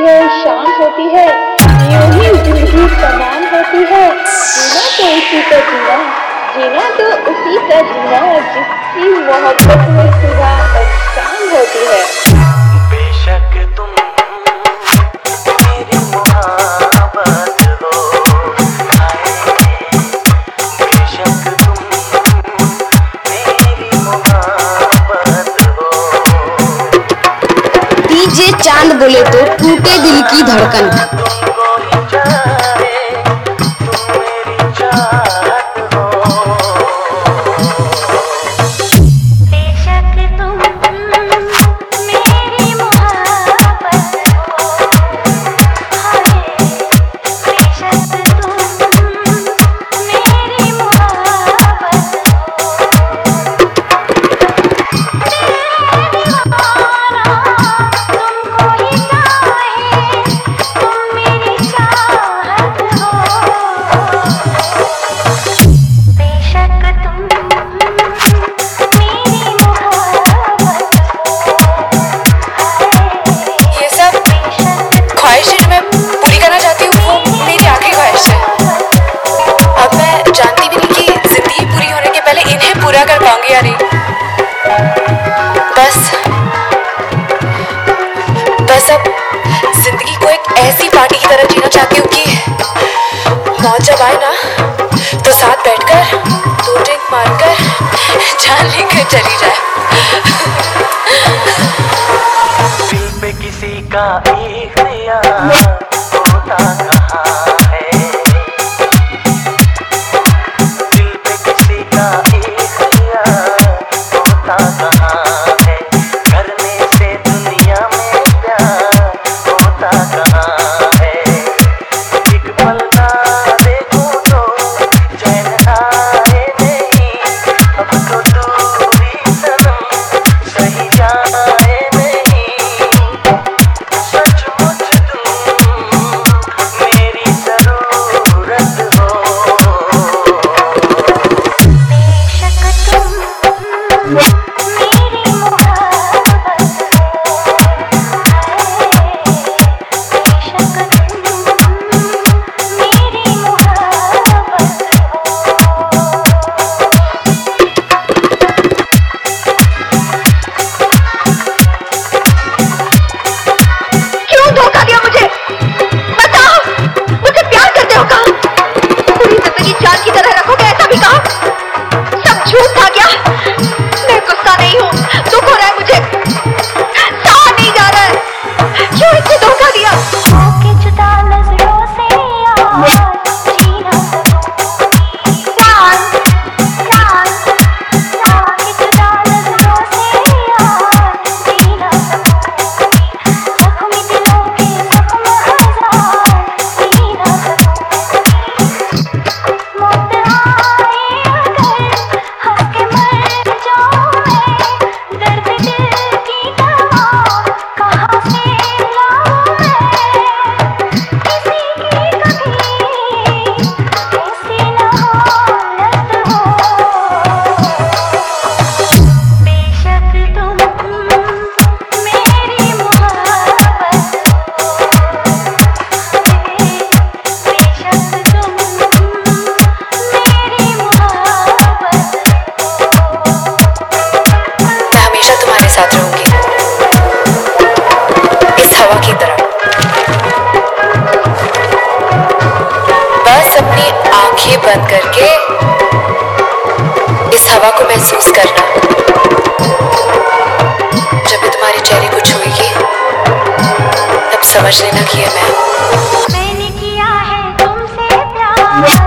है, शाम होती है, यूं ही जिंदगी तमाम होती है। जीना तो उसी का जीना, जीना तो उसी का जीना जिसकी मोहब्बत में सुबह और शाम होती है। बेशक तुम मेरी मोहब्बत हो, बेशक तुम मेरी मोहब्बत हो। डीजे चांद बोले तो टूटे दिल की धड़कन। तुमको ही चाहे, तुम मेरी चाहत हो। बेशक तुम मेरी मोहब्बत हो, बेशक तुम मेरी मोहब्बत हो। तुमको ही चाहे, तुम मेरी चाहत हो। बेशक तुम मेरी मोहब्बत हो। ये सब ख्वाहिशें जो मैं पूरी करना चाहती हूँ वो मेरी आखिरी ख्वाहिश है। अब मैं जानती भी नहीं कि जिंदगी पूरी होने के पहले इन्हें पूरा कर पाऊंगी या नहीं। बस अब जिंदगी को एक ऐसी पार्टी की तरह जीना चाहती हूँ कि मौत जब आए ना तो साथ बैठकर 2 ड्रिंक मारकर जान लेकर चली जाए। दिल पे किसी का इख्तियार होता कहाँ है, दिल पे किसी का इख्तियार होता कहाँ है। करने से दुनिया में प्यार होता कहाँ है। एक पल ना देखूं तो चैन आए नहीं, अब तो दूरी सनम सही जाए नहीं। सचमुच तुम मेरी जरूरत हो। बेशक तुम मेरी मोहब्बत हो, बेशक तुम मेरी मोहब्बत क्यों धोखा दिया मुझे? बताओ, मुझे प्यार करते हो कहा? पूरी जिंदगी जान की तरह रखोगे ऐसा भी कहा? सब झूठ था क्या? मैं गुस्सा नहीं हूँ, दुख हो रहा है मुझे, सहा नहीं जा रहा है। क्यों इसे धोखा दिया? होके जुदा नजरों से यार जी ना सकूंगी। होके जुदा नजरों से यार जी ना सकूंगी। जख्मी दिलों के जख्म हजार जी ना सकूंगी। मौत आए अगर हंस के मर जाऊं मैं, दर्द दिल की दवा कहाँ से लाऊं मैं। किसी की कभी ऐसी न हालत हो। बेशक तुम मेरी मोहब्बत हो, बेशक तुम मेरी मोहब्बत मैं हमेशा तुम्हारे साथ रहूंगी, इस हवा की तरह। बस अपनी आंखें बंद करके इस हवा को महसूस करना। जब भी तुम्हारे चेहरे को छुएगी तब समझ लेना कि ये मैं हूं। मैंने किया है तुमसे प्यार।